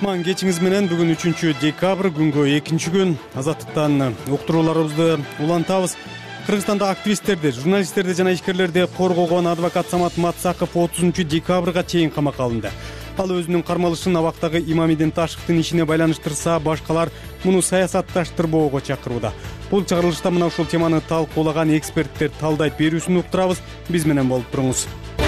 Кутман кечиңиз менен бүгүн 3-декабрь күнгө 2-күн азаттыктан уктурууларыбызды улантабыз. Кыргызстанда активисттерди, журналисттерди жана ишкерлерди коргогон адвокат Самат Матсаков 30-декабрга чейин камакка алынды. Ал өзүнүн кармалышын абактагы Имамидин Ташевдин ишине байланыштырса, башкалар муну саясатташтырбоого чакырууда. Бул чыгарылышта мына ушул теманы талкуулаган эксперттер талдайт берүүсүн уктурабыз. Биз менен болуп туруңуз.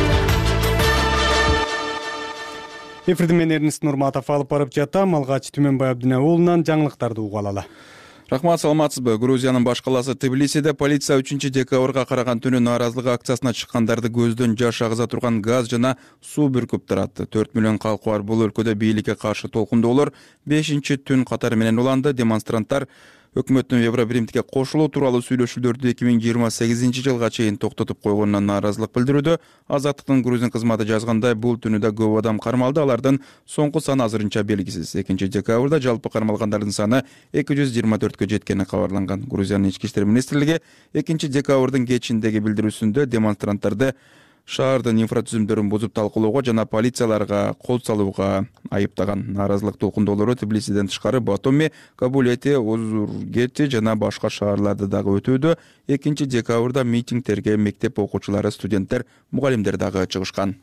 Эфирди мен Эрнест Нурматов алып барып жатам. Алгач Түмөнбай Абдина уулунан жаңылыктарды угуп алалы. Рахмат, саламатсызбы? Грузиянын баш каласы Тбилисиде полиция 3-декабрга караган түнү нааразылык акциясына чыккандарды көздөн жаш агыза турган газ жана суу бүркүп таратты. 4 миллион калкы бар бул өлкөдө бийликке каршы толкундоолор 5-түн катары менен уланды. Демонстранттар өкмөттүн Евробиримдикке кошулуу тууралуу сүйлөшүүлөрдү 2028 жылга чейин токтотуп койгонуна нааразылык билдирүүдө. Азаттыктын грузин кызматы жазгандай, бул түнүдө көп адам кармалды. Алардын соңку саны азырынча белгисиз. 2-декабрда жалпы кармалгандардын саны 224кө жеткени кабарланган. Грузиянын ички иштер министрлиги 2-декабрдын кечиндеги билдирүүсүндө демонстранттарды шаардын инфратүзүмдөрүн бузуп талкуулоого жана полицияларга кол салууга айыптаган. Нааразылык толкундоолору Тбилисиден тышкары Батуми, Кабулети, Озургети жана башка шаарларда дагы өтүүдө. 2-декабрда митингтерге мектеп окуучулары, студенттер, мугалимдер дагы чыгышкан.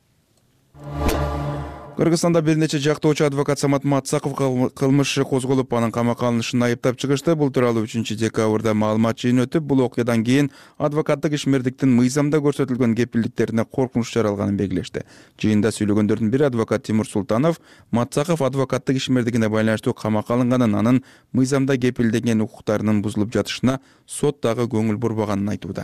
Кыргызстанда бир нече жактоочу адвокат Самат Матсаков кылмыш иши козголуп, анын камакка алынышын айыптап чыгышты. Бул тууралуу 3-декабрда маалымат жыйын өтүп, бул окуядан кийин адвокаттык ишмердиктин мыйзамда көрсөтүлгөн кепилдиктерине коркунуч жаралганын белгилешти. Жыйында сүйлөгөндөрдүн бири адвокат Тимур Султанов Матсаков адвокаттык ишмердигине байланыштуу камакка алынганын, анын мыйзамда кепилденген укуктарынын бузулуп жатышына сот дагы көңүл бурбаганын айтууда.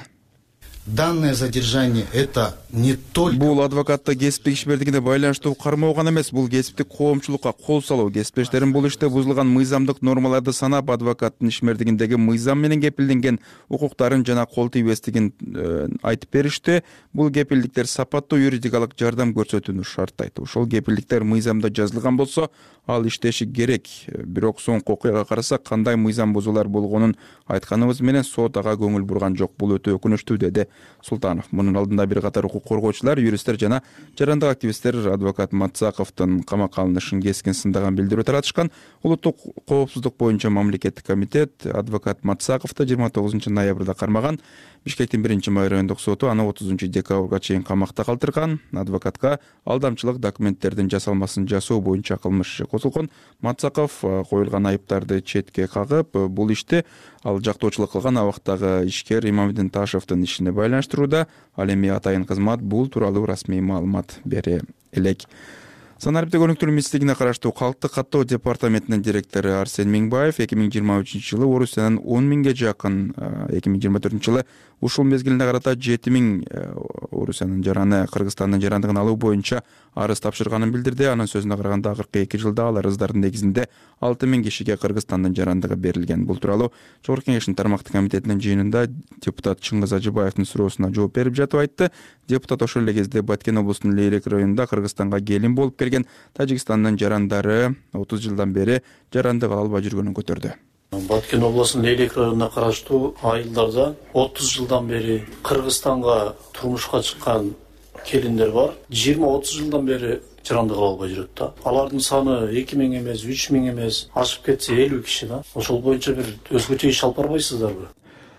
Данное задержание это не только... Бул адвокаттык кесиптик ишмердигине байланыштуу кармоо гана эмес, бул кесиптик коомчулукка кол салуу. Кесиптештерим бул иште бузулган мыйзамдык нормаларды санап, адвокаттын ишмердигиндеги мыйзам менен кепилденген укуктарын жана кол тийбестигин айтып беришти. Бул кепилдиктер сапаттуу юридикалык жардам көрсөтүүнү шарттайт. Ошол кепилдиктер мыйзамда жазылган болсо, ал иштеши керек. Бирок соңку окуяга карасак, кандай мыйзам бузуулар болгонун айтканыбыз менен сот ага көңүл бурган жок. Бул өтө өкүнүчтүү, деди Султанов. Мунун алдында бир катар укук коргоочулар, юристтер жана жарандык активисттер адвокат Матсаковдун камакка алынышын кескин сындаган билдирүү таратышкан. Улуттук коопсуздук боюнча мамлекеттик комитет адвокат Матсаковду 29 ноябрда кармаган. Бишкектин 1-май райондук соту аны 30-декабрга чейин камакта калтырган. Адвокатка алдамчылык документтердин жасалмасын жасоо боюнча кылмыш иши козулгон. Матсаков коюлган айыптарды четке кагып, бул ишти ал жактоочулук кылган абактагы ишкер Имамидин Ташевдин ишине байланыштырууда. Ал эми атайын кызмат бул тууралуу расмий маалымат бере элек. Санариптик өнүктүрүү министрлигине караштуу Калктык каттоо департаментинин директору Арсен Миңбаев 2023 жылы Орусиянын 10 миңге жакын, 2024 жылы ушул мезгилине карата 7 миң Орусиянын жараны Кыргызстандын жарандыгын алуу боюнча арыз тапшырганын билдирди. Анын сөзүнө караганда, акыркы 2 жылда ал арыздардын негизинде 6 миң кишиге Кыргызстандын жарандыгы берилген. Бул тууралуу Жогорку Кеңештин тармактык комитетинин жыйынында депутат Чыңгыз Ажыбаевдин суроосуна жооп берип жатып айтты. Депутат ошол эле кезде Баткен облусунун Лейрек районунда Кыргызстанга келин болуп келген Тажикстандын жарандары 30 жылдан бери жарандык ала албай жүргөнүн көтөрдү. Баткен облусунун Лейрек районуна караштуу айылдарда 30 жылдан бери Кыргызстанга турмушка чыккан келиндер бар. 20-30 жылдан бери жарандык ала албай жүрөт да. Алардын саны 2 миң эмес, 3 миң эмес, ашып кетсе 50 киши да. Ошол боюнча бир өзгөчө иш алып барбайсыздарбы?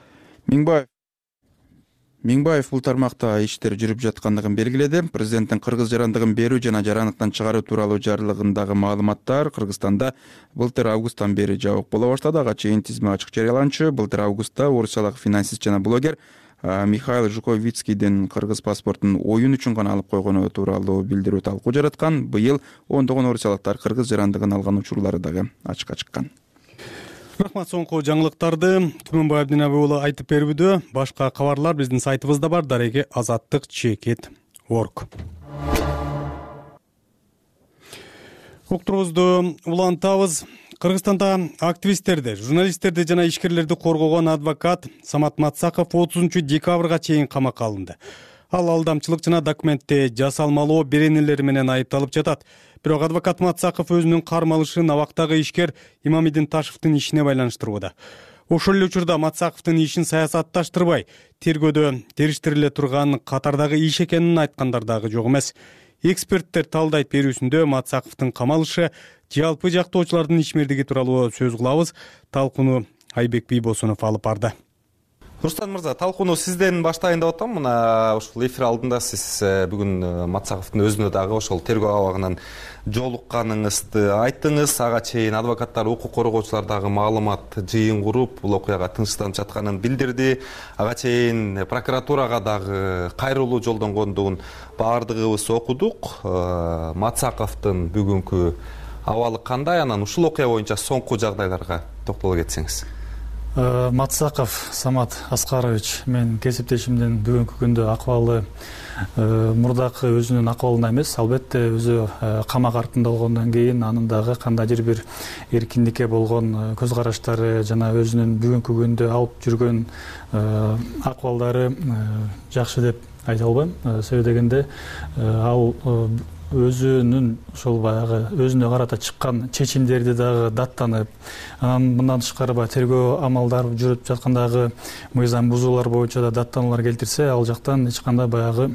Миңбаев бул тармакта иштер жүрүп жаткандыгын белгиледи. Президенттин кыргыз жарандыгын берүү жана жарандыктан чыгаруу тууралуу жарлыгындагы маалыматтар Кыргызстанда былтыр августтан бери жабык боло баштады. Ага чейин тизме ачык жарыяланчу. Былтыр августта орусиялык финансист жана блогер Михаил Жуковицкийдин кыргыз паспортун оюн үчүн гана алып койгону тууралуу билдирүү талкуу жараткан. Быйыл ондогон орусиялыктар кыргыз жарандыгын алган учурлары дагы ачыкка чыккан. Рахмат, соңку жаңылыктарды Түмөнбай Абдина уулу айтып берүүдө. Башка кабарлар биздин сайтыбызда бар, дареги azattik.org. Уктуруубузду улантабыз. Кыргызстанда активисттерди, журналисттерди жана ишкерлерди коргогон адвокат Самат Матсаков 30-декабрга чейин камакка алынды. Ал алдамчылык жана документти жасалмалоо беренелери менен айыпталып жатат. Бирок адвокат Матсаков өзүнүн кармалышын абактагы ишкер Имамидин Ташевдин ишине байланыштырууда. Ошол эле учурда Матсаковдун ишин саясатташтырбай, тергөөдө териштириле турган катардагы иш экенин айткандар дагы жок эмес. Эксперттер талдайт берүүсүндө Матсаковдун камалышы жалпы жактоочулардын ишмердиги тууралуу сөз кылабыз. Талкууну Айбек Бийбосунов алып барды. Рустам мырза, талкууну сизден баштайын деп атам. Мына ушул эфир алдында сиз бүгүн Матсаковдун өзүнө дагы ошол тергөө абагынан жолукканыңызды айттыңыз. Ага чейин адвокаттар, укук коргоочулар дагы маалымат жыйын куруп, бул окуяга тынчтанып жатканын билдирди. Ага чейин прокуратурага дагы кайрылуу жолдонгондугун баардыгыбыз окудук. Матсаковдун бүгүнкү абалы кандай? Анан ушул окуя боюнча соңку жагдайларга токтоло кетсеңиз. Матсаков Самат Аскарович мен кесиптешимдин бүгүнкү күндө акыбалы мурдакы өзүнүн акыбалында эмес, албетте өзү камак артында болгондон кийин анын дагы кандайдыр бир эркиндикке болгон көз караштары жана өзүнүн бүгүнкү күндө алып жүргөн акыбалдары жакшы деп айта албайм. Себеби дегенде ал өзүнүн ошол баягы өзүнө карата чыккан чечимдерди дагы даттанып, анан мындан тышкары тергөө амалдары жүрүп жаткандагы мыйзам бузуулар боюнча да даттануулар келтирсе, ал жактан эч кандай баягы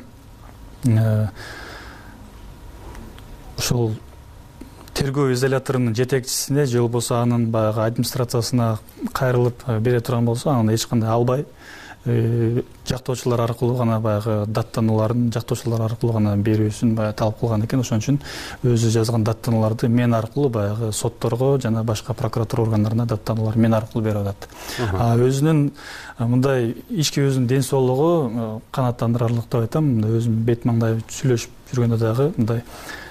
ошол тергөө изоляторунун жетекчисине же болбосо анын баягы администрациясына кайрылып бере турган болсо, анан эч кандай албай жактоочулар аркылуу гана баягы даттанууларын жактоочулар аркылуу гана берүүсүн талап кылган экен. Ошон үчүн өзү жазган даттанууларды мен аркылуу баягы сотторго жана башка прокуратура органдарына даттануулар мен аркылуу берип атат. Өзүнүн мындай ички өзүнүн ден соолугу канааттандырарлык деп айтам. Өзүм бет маңдай сүйлөшүп жүргөндө дагы мындай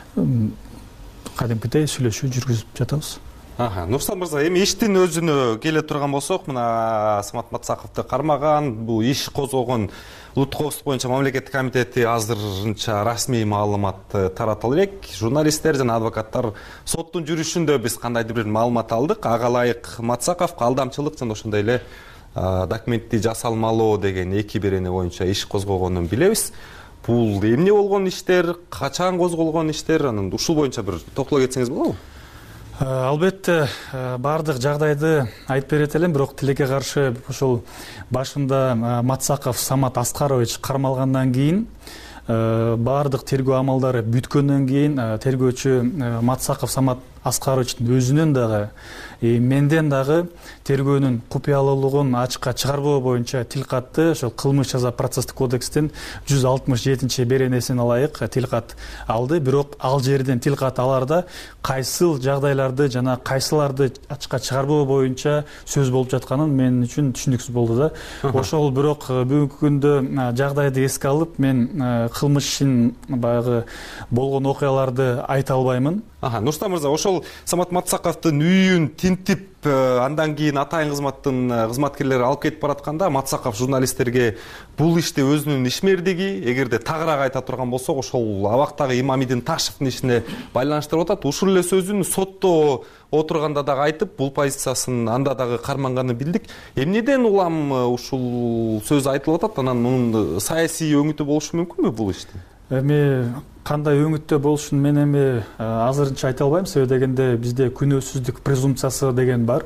кадимкидей сүйлөшүү жүргүзүп жатабыз. Нурсултан мырза, эми иштин өзүнө келе турган болсок, мына Самат Матсаковду кармаган, бул иш козгогон улуттук коопсуздук боюнча мамлекеттик комитети азырынча расмий маалымат тарата элек. Журналисттер жана адвокаттар соттун жүрүшүндө биз кандайдыр бир маалымат алдык. Ага ылайык Матсаковго алдамчылык жана ошондой эле документти жасалмалоо деген эки берене боюнча иш козгогонун билебиз. Бул эмне болгон иштер, качан козголгон иштер, анан ушул боюнча бир токтоло кетсеңиз болобу? Албетте баардык жагдайды айтып берет элем, бирок тилекке каршы ошол башында Матсаков Самат Аскарович кармалгандан кийин баардык тергөө амалдары бүткөндөн кийин тергөөчү Матсаков Самат Аскаровичтин өзүнүн дагы менден дагы тергөөнүн купуялуулугун ачыкка чыгарбоо боюнча тил катты. Ошол кылмыш жаза процесстик кодекстин 167 беренесине ылайык тил кат алды. Бирок ал жерден тил кат аларда кайсыл жагдайларды жана кайсыларды ачыкка чыгарбоо боюнча сөз болуп жатканын мен үчүн түшүнүксүз болду да. Ошол бирок бүгүнкү күндө жагдайды эске алып мен кылмыштын баягы болгон окуяларды айта албаймын. Нурсултан мырза, ошол Самат Матсаковдун үйүн тинтип андан кийин атайын кызматтын кызматкерлери алып кетип баратканда Матсаков журналисттерге бул ишти өзүнүн ишмердиги, эгерде тагыраак айта турган болсок, ошол абактагы Имамидин Ташевдин ишине байланыштырып атат. Ушул эле сөзүн сотто отурганда дагы айтып, бул позициясын анда дагы карманганын билдик. Эмнеден улам ушул сөз айтылып атат? Анан мунун саясий өңүтү болушу мүмкүнбү бул иштин? Эми кандай өңүттө болушун мен эми азырынча айта албайм. Себеби дегенде бизде күнөөсүздүк презумпциясы деген бар.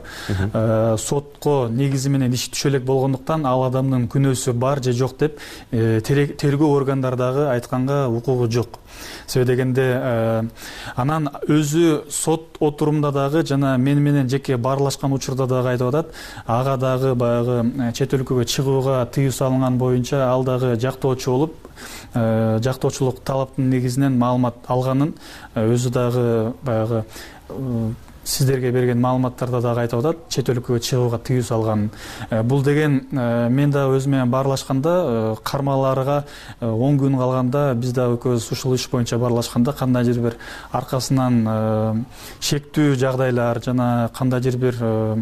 Сотко негизи менен иш түшө элек болгондуктан ал адамдын күнөөсү бар же жок деп тергөө органдары дагы айтканга укугу жок. Себеби дегенде анан өзү сот отурумда дагы жана мен менен жеке баарлашкан учурда дагы айтып атат. Ага дагы баягы чет өлкөгө чыгууга тыюу салынган боюнча ал дагы жактоочу болуп, жактоочулук талаптын негизинен маалымат алганын өзү дагы баягы сиздерге берген маалыматтарда дагы айтып атат, чет өлкөгө чыгууга тыюу салган. Бул деген мен дагы өзү менен баарлашканда кармаларга 10 күн калганда биз дагы экөөбүз ушул иш боюнча баарлашканда кандайдыр бир аркасынан шектүү жагдайлар жана кандайдыр бир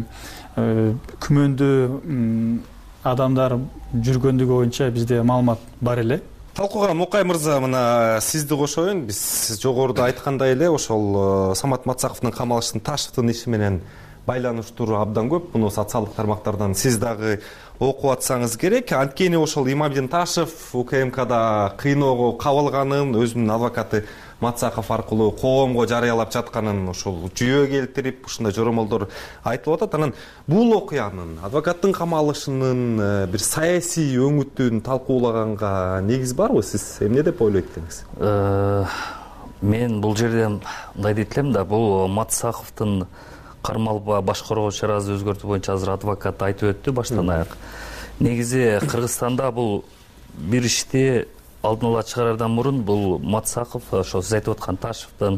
күмөндүү адамдар жүргөндүгү боюнча бизде маалымат бар эле. Талкууга Мукай мырза, мына сизди кошоюн. Биз жогоруда айткандай эле ошол Самат Матсаковдун камалыштын Ташевдин иши менен байланыштуу абдан көп. Муну социалдык тармактардан сиз дагы окуп атсаңыз керек. Анткени ошол Имамдин Ташев УКМКда кыйноого кабылганын өзүнүн адвокаты Матсаков аркылуу коомго жарыялап жатканын ошол жүйө келтирип, ушундай жоромолдор айтылып атат. Анан бул окуянын, адвокаттын камалышынын бир саясий өңүтүн талкуулаганга негиз барбы? Сиз эмне деп ойлойт экенсиз? Мен бул жерден мындай дейт элем да, бул Матсаковдун кармалып башкаруу чарасы өзгөртүү боюнча азыр адвокат айтып өттү баштан аяк. Негизи Кыргызстанда бул бир ишти алдын ала чыгарардан мурун бул Матсаков ошо сиз айтып аткан Ташевдин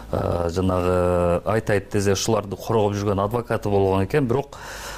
жанагы айтайт дезе ушуларды коргоп жүргөн адвокаты болгон экен. Бирок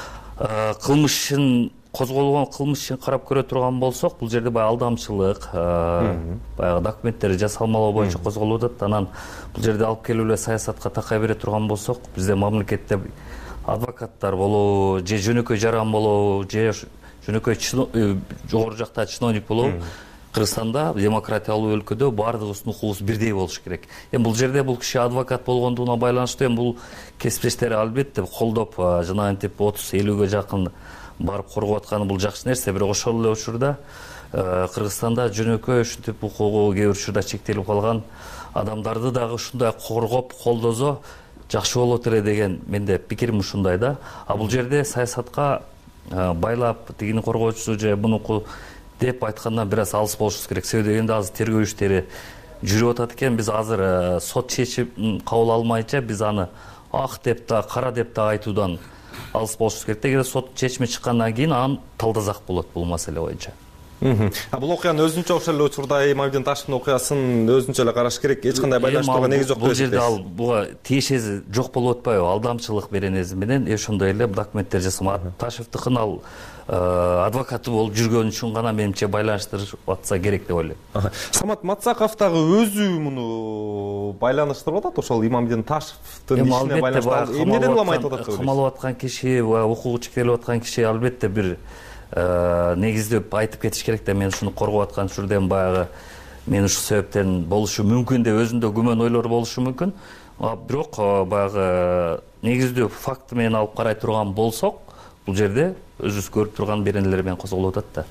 кылмыш козголгон кылмыш ишин карап көрө турган болсок, бул жерде баягы алдамчылык, баягы документтери жасалмалоо боюнча козголуп атат. Анан бул жерде алып келип эле саясатка такай бере турган болсок, бизде мамлекетте адвокаттар болобу, же жөнөкөй жаран болобу, же жөнөкөй жогору жакта чиновник болобу, Кыргызстанда демократиялуу өлкөдө баардыгыбыздын укугубуз бирдей болуш керек. Бул жерде бул киши адвокат болгондугуна байланыштуу бул кесиптештери албетте колдоп, жанагынтип 30-50ге жакын барып коргоп атканы бул жакшы нерсе. Бирок ошол эле учурда Кыргызстанда жөнөкөй ушинтип укугу кээ бир учурда чектелип калган адамдарды дагы ушундай коргоп, колдозо жакшы болот эле деген менде пикирим ушундай да. А бул жерде саясатка байлап тигини коргоочусу же мунуку деп айткандан бир аз алыс болушубуз керек. Себеби дегенде азыр тергөө иштери жүрүп атат экен. Биз азыр сот чечим кабыл алмайынча биз аны ак деп да, кара деп да айтуудан алыс болушубуз керек. Эгер сот чечими чыккандан кийин анан талдасак болот бул маселе боюнча. Бул окуяны өзүнчө ошол эле учурда Имамдин Ташевдин окуясын өзүнчө эле караш керек. Эч кандай байланыштырууга негиз жок деп эсептейсиз. Бул жерде буга тиешеси жок болуп атпайбы? Алдамчылык беренеси менен ошондой эле документтер жасалган. Ташевдикин ал адвокаты болуп жүргөн үчүн гана менимче байланыштырып атса керек деп ойлойм. Самат Матсаков дагы өзү муну байланыштырып атат ошол Имамдин Ташевдин ишине байланыштырып. Эмнеден улам айтып атат деп ойлойсуз? Камалып аткан киши, укугу чектелип аткан киши албетте бир негиздеп айтып кетиш керек да, мен ушуну коргоп аткан жүрдөн баягы мен ушул себептен болушу мүмкүн деп өзүндө күмөн ойлор болушу мүмкүн. Бирок баягы негиздүү факты менен алып карай турган болсок, бул жерде өзүбүз көрүп турган беренелер менен козголуп атат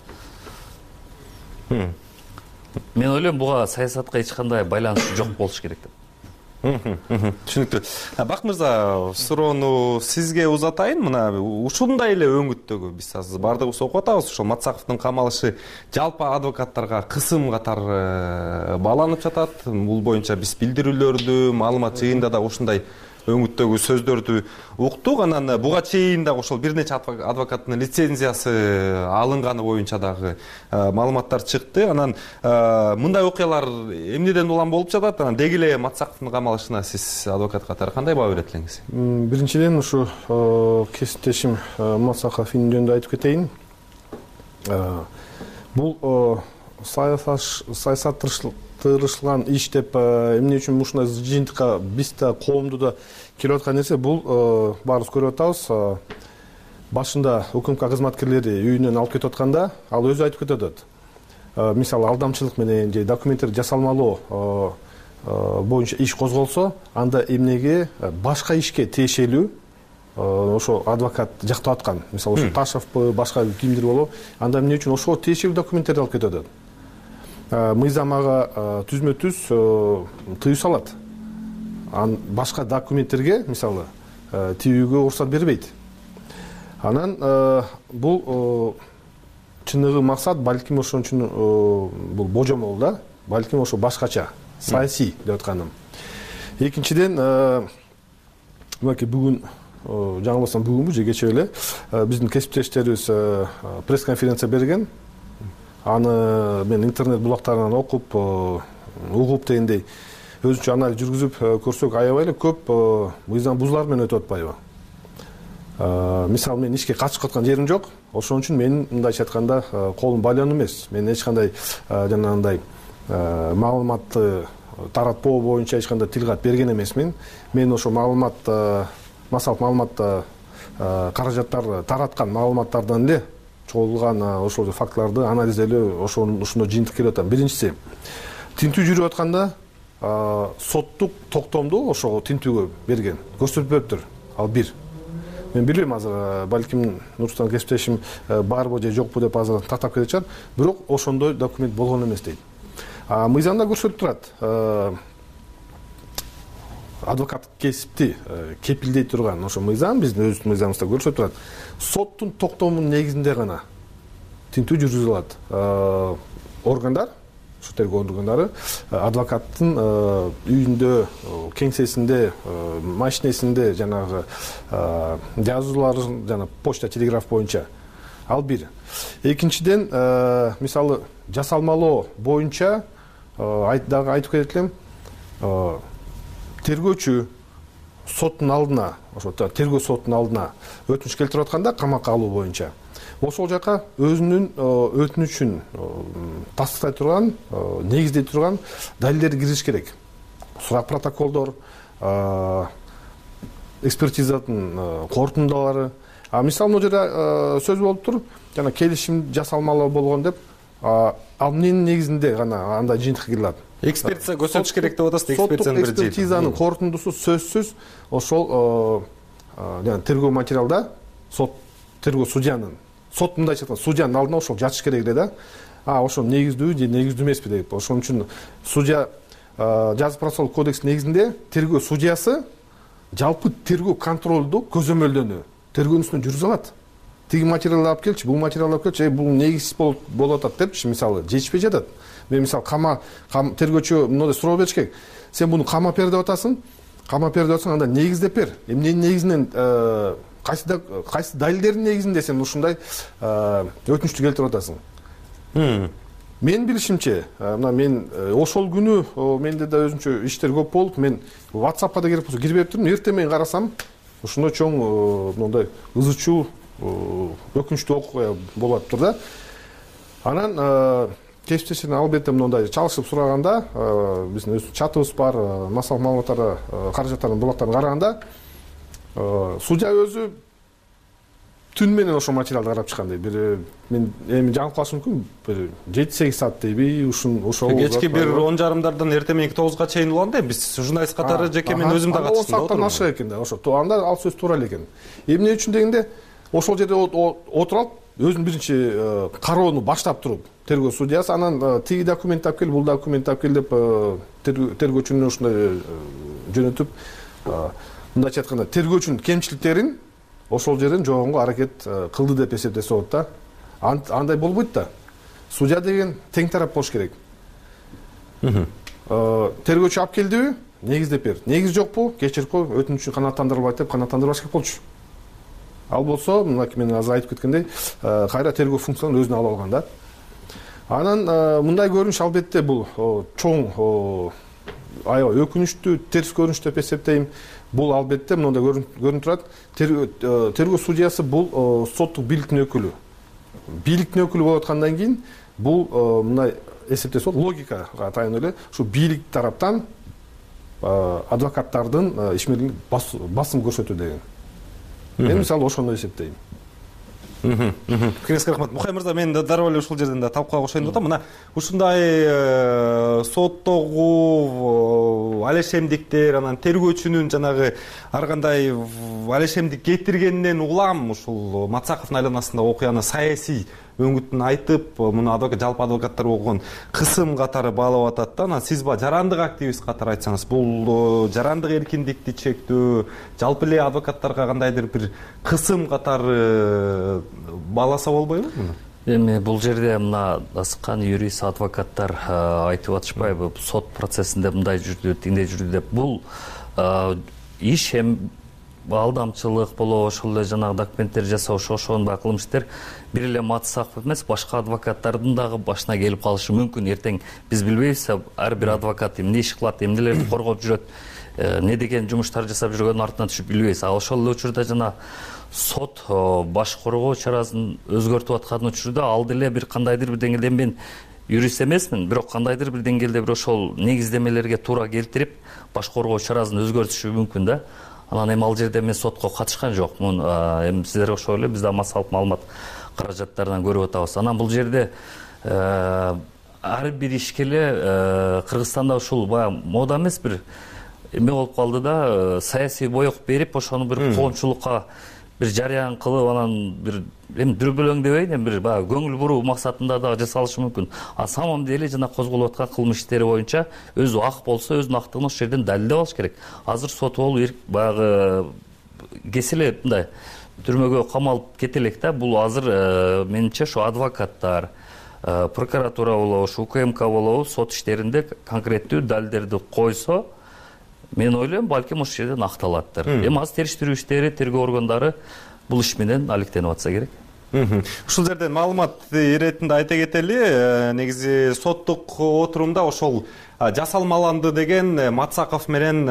да. Мен ойлойм буга саясатка эч кандай байланышы жок болуш керек деп. Түшүнүктүү. Бак мырза, суроону сизге узатайын. Мына ушундай эле өңүттөгү биз азыр баардыгыбыз окуп атабыз. Ошол Матсаковдун камалышы жалпы адвокаттарга кысым катары бааланып жатат. Бул боюнча биз билдирүүлөрдү, маалымат жыйында да ушундай өңүттөгү сөздөрдү уктук. Анан буга чейин дагы ошол бир нече адвокаттын лицензиясы алынганы боюнча дагы маалыматтар чыкты. Анан мындай окуялар эмнеден улам болуп жатат? Анан деги эле Матсаковдун камалышына сиз адвокат катары кандай баа берет элеңиз? Биринчиден ушу кесиптешим Матсаков жөнүндө айтып кетейин. Бул саясатташтырылган иш деп эмне үчүн ушундай жыйынтыкка биз да коомду да келип аткан нерсе, бул баарыбыз көрүп атабыз. Башында УКМК кызматкерлери үйүнөн алып кетип атканда, ал өзү айтып кетип атат. Мисалы алдамчылык менен же документтер жасалмалоо боюнча иш козголсо, анда эмнеге башка ишке тиешелүү ошо адвокат жактап аткан, мисалы ошо Ташевпы, башка кимдир болобу, анда эмне үчүн ошого тиешелүү документтерди алып кетип атат. Мыйзам ага түзмө-түз тыюу салат. Башка документтерге, мисалы, тийүүгө уруксат бербейт. Анан бул чыныгы максат балким ошон үчүн бул божомол да, балким ошо башкача, саясий деп атканым. Экинчиден, мынакей бүгүн жаңылбасам бүгүнбү же кечээ эле биздин кесиптештерибиз пресс-конференция берген. Аны мен интернет булактарынан окуп, угуп дегендей өзүнчө анализ жүргүзүп көрсөк, аябай эле көп мыйзам бузуулар менен өтүп атпайбы. Мисалы, мен ишке катышып аткан жерим жок. Ошон үчүн мен мындайча айтканда колум байлануу эмес. Мен эч кандай жанагындай маалыматты таратпоо боюнча эч кандай тил кат берген эмесмин. Мен ошо маалымат, массалык маалыматта каражаттар тараткан маалыматтардан эле чогулган ошол фактыларды анализделөө ошондо жыйынтык келип атам. Биринчиси, тинтүү жүрүп атканда соттук токтомду ошого тинтүүгө берген, көрсөтүп бериптир. Ал бир. мен билбейм азыр балким Нурсултан кесиптешим барбы же жокпу деп азыр тактап кетет чыгар, бирок ошондой документ болгон эмес дейт. Мыйзамда көрсөтүп турат, адвокат кесипти кепилдей турган ошо мыйзам, биздин өзүбүздүн мыйзамыбызда көрсөтүп турат, соттун токтомунун негизинде гана тинтүү жүргүзүлө алат. Органдар, ошо тергөө органдары адвокаттын үйүндө, кеңсесинде, машинесинде жанагы жазууларын жана почта, телеграф боюнча. Ал бир. Экинчиден, мисалы жасалмалоо боюнча дагы айтып кетет элем, тергөөчү соттун алдына, ошо тергөө соттун алдына өтүнүч келтирип атканда камакка алуу боюнча ошол жака өзүнүн өтүнүчүн тастыктай турган, негиздей турган далилдерди киргизиш керек. Сурак протоколдор, экспертизанын корутундалары. Мисалы могу жерде сөз болуп тур, жана келишим жасалмалуу болгон деп, ал эмненин негизинде гана андай жыйынтыкка кире алат. Экспертиза көрсөтүш керек деп атасыз, экспертизанын бир жыйынтыгы. Экспертизанын корутундусу сөзсүз ошол тергөө материалда тергөө судьянын, сот мындайча айтканда судьянын алдына ошол жатыш керек эле да. Ошо негиздүү же негиздүү эмеспи деп. Ошон үчүн судья жаза процессуалдык кодекс негизинде тергөө судьясы жалпы тергөө контролду көзөмөлдөнү тергөөнүн үстүнө жүргүзө алат. Тиги материалды алып келчи, бул материалды алып келчи, бул негизсиз болуп атат депчи, мисалы жетишпей жатат. Мен мисалы тергөөчү мындай суроо бериш керек. Сен буну камап бер деп атасың, анда негиздеп бер. Эмненин негизинен кайсы далилдердин негизинде сен ушундай өтүнүчтү келтирип атасың. Мен билишимче, мына мен ошол күнү менде да өзүнчө иштер көп болуп, мен WhatsApp'ка да кирип кирбептирмин. Эртең менен карасам, ушундай чоң мындай ызы чуу, өкүнүчтүү окуя болуп атыптыр да. Анан кесиптешиден албетте мындай чалышып сураганда, биздин өз чатыбыз бар, массалык маалыматтарды, каражаттардын булактарын караганда, судья өзү түн менен ошол материалды карап чыккан дейт. Мен эми жаңылып калышым мүмкүн, бир 7-8 саат дейби, ошол кечки бир 10:30-дан эртең мененки 9-га чейин болгон да, биз журналист катары жеке мен өзүм да катыштым. 10 сааттан ашык экен да, ошо. Анда ал сөз туура эле экен. Эмне үчүн дегенде, ошол жерде отуруп алып, өзүнүн биринчи кароону баштап туруп, тергөө судьясы анан тиги документ алып кел, бул документ алып кел деп тергөөчүнү ушундай жөнөтүп, мындайча айтканда тергөөчүнүн кемчиликтерин ошол жерден жогонго аракет кылды деп эсептесе болот да. Андай болбойт да. Судья деген тең тарап болуш керек. Тергөөчү алып келдиби? Негиздеп бер. Негиз жокпу? Кечирип кой, өтүнүчү канааттандырылбайт деп канааттандырбаш керек болчу. Ал болсо, мына мен азыр айтып кеткендей, кайра тергөө функцияларын өзүнө ала алган да. Анан мындай көрүнүш албетте бул чоң аябай өкүнүчтүү, терс көрүнүш деп эсептейм. Бул албетте мындай көрүнүп турат. Тергөө судьясы бул соттук бийликтин өкүлү. Бийликтин өкүлү болуп аткандан кийин бул мындай эсептесе болот, логикага таянып эле ушу бийлик тараптан адвокаттардын ишмерлигине басым көрсөтүү деген. Мен мисалы ошондой эсептейм. Пикириңизге рахмат. Мухай мырза, мен дароо эле ушул жерден да талкууга кошоюн деп атам. Мына ушундай соттогу алешемдиктер, анан тергөөчүнүн жанагы ар кандай алешемдик кетиргенинен улам ушул Матсаковдун айланасында окуяны саясий өңүтүн айтып, муну жалпы адвокаттар болгон кысым катары баалап атат да. Анан сиз жарандык активист катары айтсаңыз, бул жарандык эркиндикти чектөө, жалпы эле адвокаттарга кандайдыр бир кысым катары бааласа болбойбу муну? Эми бул жерде мына асыккан юрист адвокаттар айтып атышпайбы, сот процессинде мындай жүрдү, тиндей жүрдү деп. Бул иш алдамчылык болобу, ошол эле жанагы документтер жасоо, ошонун баары кылмыш иштер бир эле Матсаков эмес, башка адвокаттардын дагы башына келип калышы мүмкүн. Эртең биз билбейбиз, ар бир адвокат эмне иш кылат, эмнелерди коргоп жүрөт, не деген жумуштар жасап жүргөнүн артынан түшүп билбейбиз. Ошол эле учурда жана сот баш коргоо чарасын өзгөртүп аткан учурда ал деле бир кандайдыр бир деңгээлде, мен юрист эмесмин, бирок кандайдыр бир деңгээлде бир ошол негиздемелерге туура келтирип баш коргоо чарасын өзгөртүшү мүмкүн да. Анан эми ал жерде мен сотко катышкан жокмун. Эми сиздерге окшой эле биз да массалык маалымат каражаттарынан көрүп атабыз. Анан бул жерде ар бир ишке эле Кыргызстанда ушул баягы мода эмес, бир эме болуп калды да, саясий боек берип, ошону бир коомчулукка бир жарыян кылып анан бир эми дүрбөлөң дебейин, эми бир баягы көңүл буруу максатында дагы жасалышы мүмкүн. А самом деле жана козголуп аткан кылмыш иштери боюнча өзү ак болсо өзүнүн актыгын ошол жерден далилдеп алыш керек. Азыр сот болуп баягы кесиле мындай түрмөгө камалып кете элек да. Бул азыр менимче ошо адвокаттар, прокуратура болобу, УКМК болобу сот иштеринде конкреттүү далилдерди койсо, мен ойлойм, балким ошол жерден акталаттыр. Эми азыр териштирүү иштери, тергөө органдары бул иш менен алектенип атса керек. Ушул жерден маалымат иретинде айта кетели, негизи соттук отурумда ошол жасалмаланды деген Матсаков менен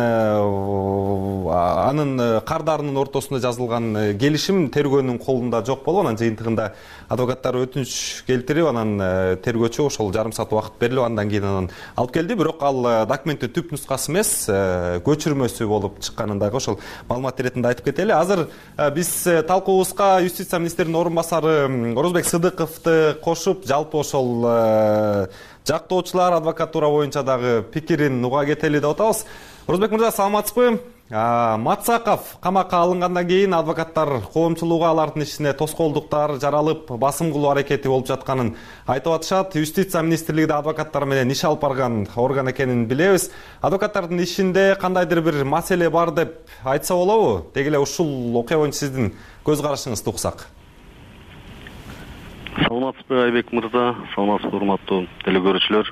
анын кардарынын ортосунда жазылган келишим тергөөнүн колунда жок болгон. Анын жыйынтыгында адвокаттар өтүнүч келтирип, анан тергөөчү ошол жарым саат убакыт берилип, андан кийин анан алып келди. Бирок ал документтин түп нускасы эмес, көчүрмөсү болуп чыкканын дагы ошол маалымат иретинде айтып кетели. Азыр биз талкуубузга юстиция министринин орун басары Орозбек Сыдыковду кошуп, жалпы ошол жактоочулар адвокатура боюнча дагы пикирин уга кетели деп атабыз. Орозбек мырза, саламатсызбы? Матсаков камакка алынгандан кийин адвокаттар коомчулугу алардын ишине тоскоолдуктар жаралып, басым кылуу аракети болуп жатканын айтып атышат. Юстиция министрлиги да адвокаттар менен иш алып барган орган экенин билебиз. Адвокаттардын ишинде кандайдыр бир маселе бар деп айтса болобу? Деги эле ушул окуя боюнча сиздин көз карашыңызды уксак. Саламатсызбы, Айбек мырза, саламатсызбы, урматтуу телекөрүүчүлөр.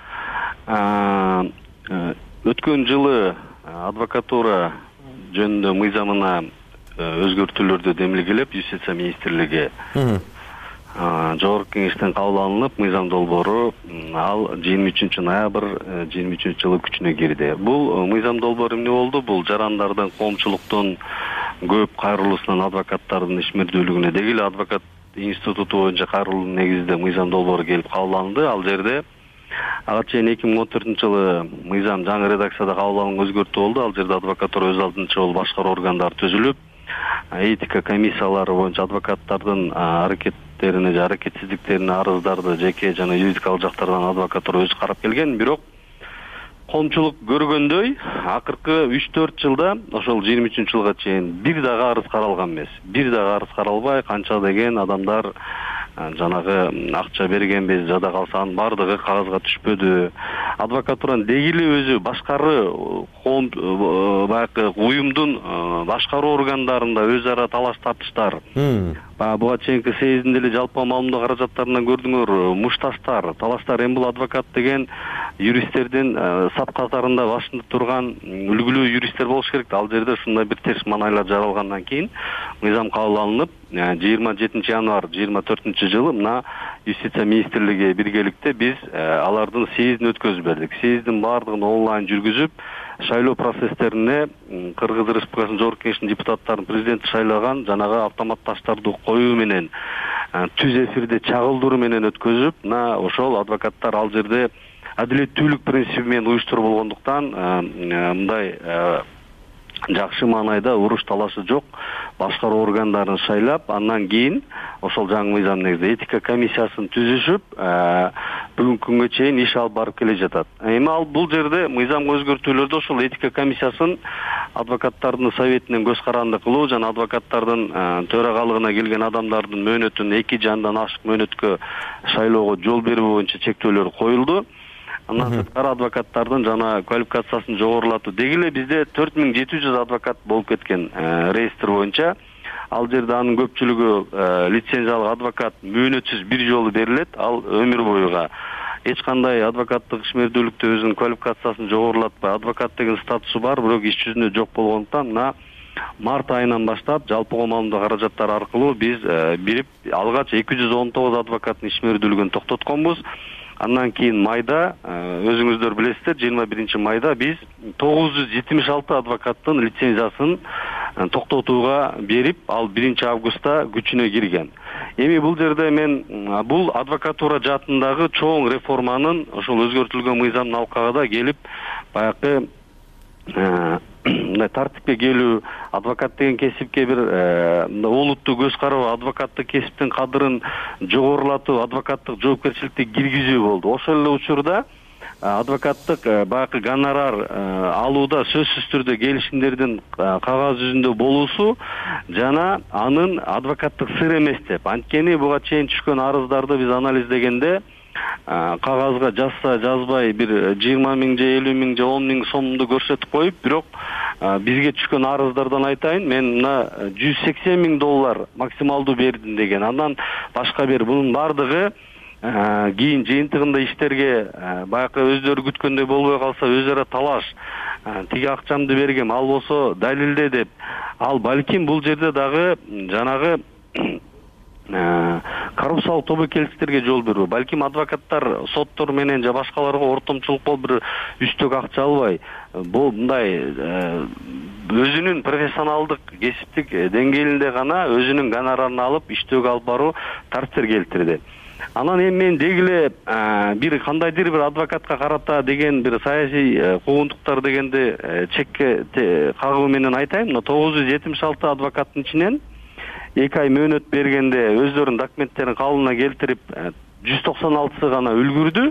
Өткөн жылы адвокатура жөнүндө мыйзамына өзгөртүүлөрдү демилгелеп, Юстиция министрлиги жогорку кеңештен кабыл алынып, мыйзам долбоору ал 23 ноябрь 23 жылы күчүнө кирди. Бул мыйзам долбоору эмне болду? Бул жарандардын, коомчулуктун көп кайрылуусунан адвокаттардын ишмердүүлүгүнө, деги эле адвокат институту боюнча кайрылуунун негизинде мыйзам долбоору келип кабыл алынды. Ал жерде ага чейин 2014 жылы мыйзам жаңы редакцияда кабыл алынган өзгөртүү болду. Ал жерде адвокатура өз алдынча бол башкаруу органдары түзүлүп, этика комиссиялары боюнча адвокаттардын аракеттерине же аракетсиздиктерине арыздарды жеке жана юридикалык жактардан адвокатура өзү карап келген. Бирок коомчулук көргөндөй акыркы 3-4 жылда ошол 23 жылга чейин бир дагы арыз каралган эмес. Бир дагы арыз каралбай, канча деген адамдар жанагы акча бергенбиз, жада калса анын бардыгы кагазга түшпөдү. Адвокатуранын деги эле өзү башкаруу баягы уюмдун башкаруу органдарында өз ара талаш тартыштар. Буга чейинки съездинде эле жалпы маалымдоо каражаттарынан көрдүңөр, мушташтар, талаштар. Эми бул адвокат деген юристтердин сап катарында башында турган үлгүлүү юристтер болуш керек. Ал жерде ушундай бир терс маанайлар жаралгандан кийин мыйзам кабыл алынып, 27 январь 24 жылы мына Юстиция министрлиги биргеликте биз алардын съездин өткөзүп бердик. Съездин бардыгын онлайн жүргүзүп, шайлоо процесстерине Кыргыз Республикасынын жогорку кеңешинин депутаттарын президенти шайлаган жанагы автоматташтарды коюу менен түз эфирде чагылдыруу менен өткөзүп, мына ошол адвокаттар ал жерде адилеттүүлүк принциби менен уюштуруп болгондуктан мындай жакшы маанайда уруш талашы жок башкаруу органдарын шайлап, андан кийин ошол жаңы мыйзам негизинде этика комиссиясын түзүшүп, бүгүнкү күнгө чейин иш алып барып келе жатат. Эми ал бул жерде мыйзамга өзгөртүүлөрдө ошол этика комиссиясын адвокаттардын советинен көз каранды кылуу жана адвокаттардын төрагалыгына келген адамдардын мөөнөтүн 2 жандан ашык мөөнөткө шайлоого жол берүү боюнча чектөөлөр коюлду. Андан сырткары адвокаттардын жана квалификациясын жогорулатуу. Деги эле бизде 4700 адвокат болуп кеткен реестр боюнча. Ал жерде анын көпчүлүгү лицензиялык адвокат мөөнөтсүз бир жолу берилет. Ал өмүр боюга эч кандай адвокаттык ишмердүүлүктө өзүнүн квалификациясын жогорулатпай, адвокат деген статусу бар, бирок иш жүзүндө жок болгондуктан мына март айынан баштап жалпыга маалымдоо каражаттары аркылуу биз бирип алгач 219 адвокаттын ишмердүүлүгүн токтотконбуз. Андан кийин майда, өзүңүздөр билесиздер, 21 майда биз 976 адвокаттын лицензиясын токтотууга берип, ал 1 августта күчүнө кирген. Эми бул жерде мен бул адвокатура жаатындагы чоң реформанын ошол өзгөртүлгөн мыйзамдын алкагында келип, баягы тартипке келүү, адвокат деген кесипке бир олуттуу көз кароо, адвокаттык кесиптин кадырын жогорулатуу, адвокаттык жоопкерчиликти киргизүү болду. Ошол эле учурда адвокаттык баягы гонорар алууда сөзсүз түрдө келишимдердин кагаз жүзүндө болуусу жана анын адвокаттык сыр эмес деп. Анткени буга чейин түшкөн арыздарды биз анализдегенде кагазга жазса жазбай бир 20 миң же 50 миң же 10 миң сомду көрсөтүп коюп, бирок бизге түшкөн арыздардан айтайын, мен мына $180 миң максималдуу бердим деген. Андан башка бир бунун бардыгы кийин жыйынтыгында иштерге баягы өздөрү күткөндөй болбой калса өз ара талаш, тиги акчамды бергем, ал болсо далилде деп. Ал балким бул жерде дагы жанагы коррупциялык тобокелчиликтерге жол берүү. Балким адвокаттар соттор менен же башкаларга ортомчулук болуп бир үстөк акча албай, бул мындай өзүнүн профессионалдык кесиптик деңгээлинде гана өзүнүн гонорарын алып иштөөгө алып баруу тартиптер келтирди. Анан эми мен дегиле бир кандайдыр бир адвокатка карата деген бир саясий куугунтуктар дегенди чекке кагуу менен айтайын. 976 адвокаттын ичинен 2 ай мөөнөт бергенде өздөрүнүн документтерин калыбына келтирип 196 гана үлгүрдү,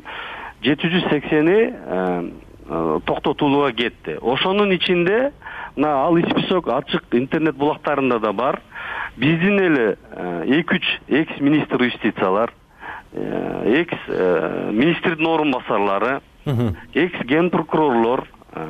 780 токтотулууга кетти. Ошонун ичинде мына ал список ачык интернет булактарында да бар. Биздин эле 2-3 экс-министр юстициялар, экс-министрдин орун-басарлары, экс-ген прокурорлор,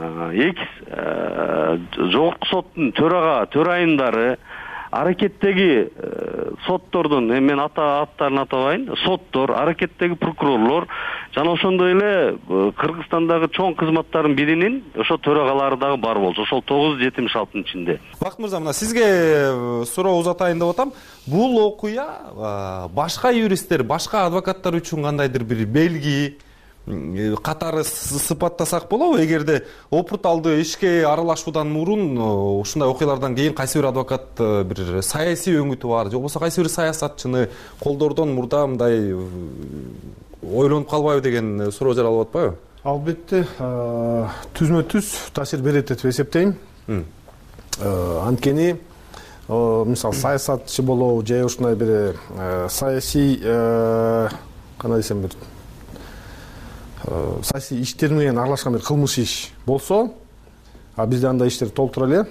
экс-жогорку соттун төрайындары, аракеттеги соттордун, мен аттарын атабайын, соттор, аракеттеги прокурорлор, жана ошондой эле Кыргызстандагы чоң кызматтардын биринин ошо төрагалары дагы бар болчу. Ошол 976-нын ичинде. Бакыт мырза, мына сизге суроо узатайын деп атам. Бул окуя башка юристтер, башка адвокаттар үчүн кандайдыр бир белги катары сыпаттасак болобу? Эгерде опурталдуу ишке аралашуудан мурун ушундай окуялардан кийин кайсы бир адвокат бир саясий өңүтү бар, же болбосо кайсы бир саясатчыны колдоодон мурда мындай ойлонуп калбайбы деген суроо жаралып атпайбы? Албетте, түзмө-түз таасир берет деп эсептейм. Анткени мисалы саясатчы болобу же ушундай бир саясий кандай десем бир саясий иштер менен аралашкан бир кылмыш иш болсо, бизде андай иштер толтура эле.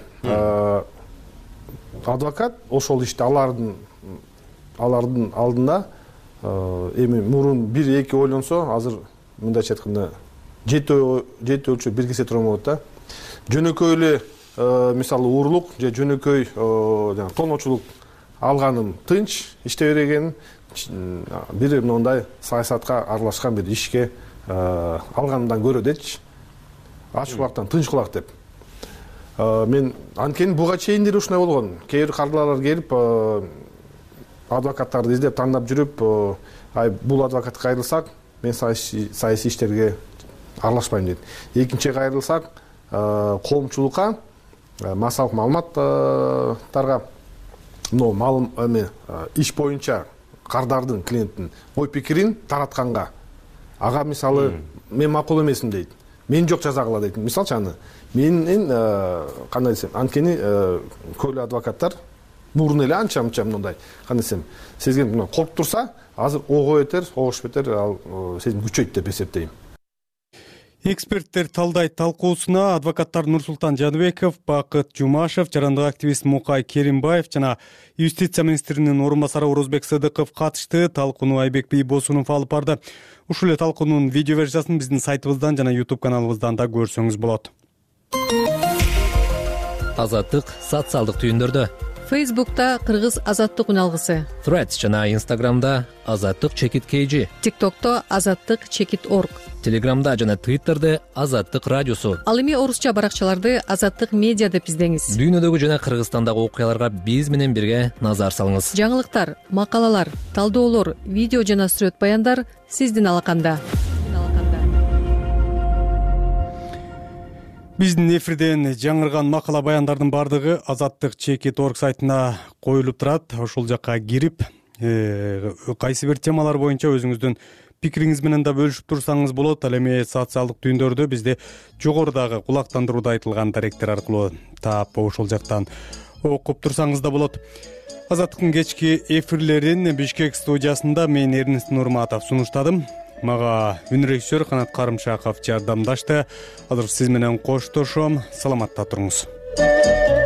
Адвокат ошол ишти алардын алдында эми мурун 1-2 ойлонсо, азыр мындайча айтканда 7 өлчөп бир кесе тура болот да. Жөнөкөй эле мисалы уурулук же жөнөкөй тоночулук алганым тынч иштей берген, бир мындай саясатка аралашкан бир ишке алганымдан көрө дечи, ачык кулактан тынч кулак деп. Мен анткени буга чейиндери ушундай болгон. Кээ бир кардылар келип адвокаттарды издеп тандап жүрүп, бул адвокатка кайрылсак, мен саясий иштерге аралашпайм дейт. Экинчиге кайрылсак, коомчулукка, массалык маалыматтарга, иш боюнча кардардын, клиенттин ой пикирин таратканга, ага мисалы мен макул эмесмин дейт. Мен жок жазагыла дейт. Мисалчы аны менин кандай десем, анткени көйлө адвокаттар мурун эле анча мындай, кандай десем, сезген коркуп турса, азыр ого бетер, огош бетер ал сезим күчөйт деп эсептейм. Эксперттер талдайт талкуусуна адвокаттар Нурсултан Жаныбеков, Бакыт Жумашев, жарандык активист Мукай Керимбаев жана юстиция министринин орун басары Орозбек Сыдыков катышты. Талкууну Айбек Бийбосунов алып барды. Ушул эле талкуунун видео версиясын биздин сайтыбыздан жана YouTube каналыбыздан да көрсөңүз болот. Азаттык социалдык түйүндөрдө. Фейсбукта Кыргыз азаттык уналгысы. Threads жана Instagramда азаттык чекит KG. TikTokто азаттык чекит org. Телеграмда жана Twitterде азаттык радиосу. Ал эми орусча баракчаларды азаттык медиа деп издеңиз. Дүйнөдөгү жана Кыргызстандагы окуяларга биз менен бирге назар салыңыз. Жаңылыктар, макалалар, талдоолор, видео жана сүрөт баяндар сиздин алаканда. Биздин эфирден жаңырган макала баяндардын бардыгы азаттык чекит org сайтына коюлуп турат. Ошол жакка кирип, кайсы бир темалар боюнча өзүңүздүн пикириңиз менен да бөлүшүп турсаңыз болот. Ал эми социалдык түйүндөрдө бизде жогорудагы кулактандырууда айтылган даректер аркылуу таап ошол жактан окуп турсаңыз да болот. Азаттыктын кечки эфирлерин Бишкек студиясында мен Эрнест Нурматов сунуштадым. мага үн режиссер Канат Карымшаков жардамдашты. Азыр сиз менен коштошом. Саламатта туруңуз.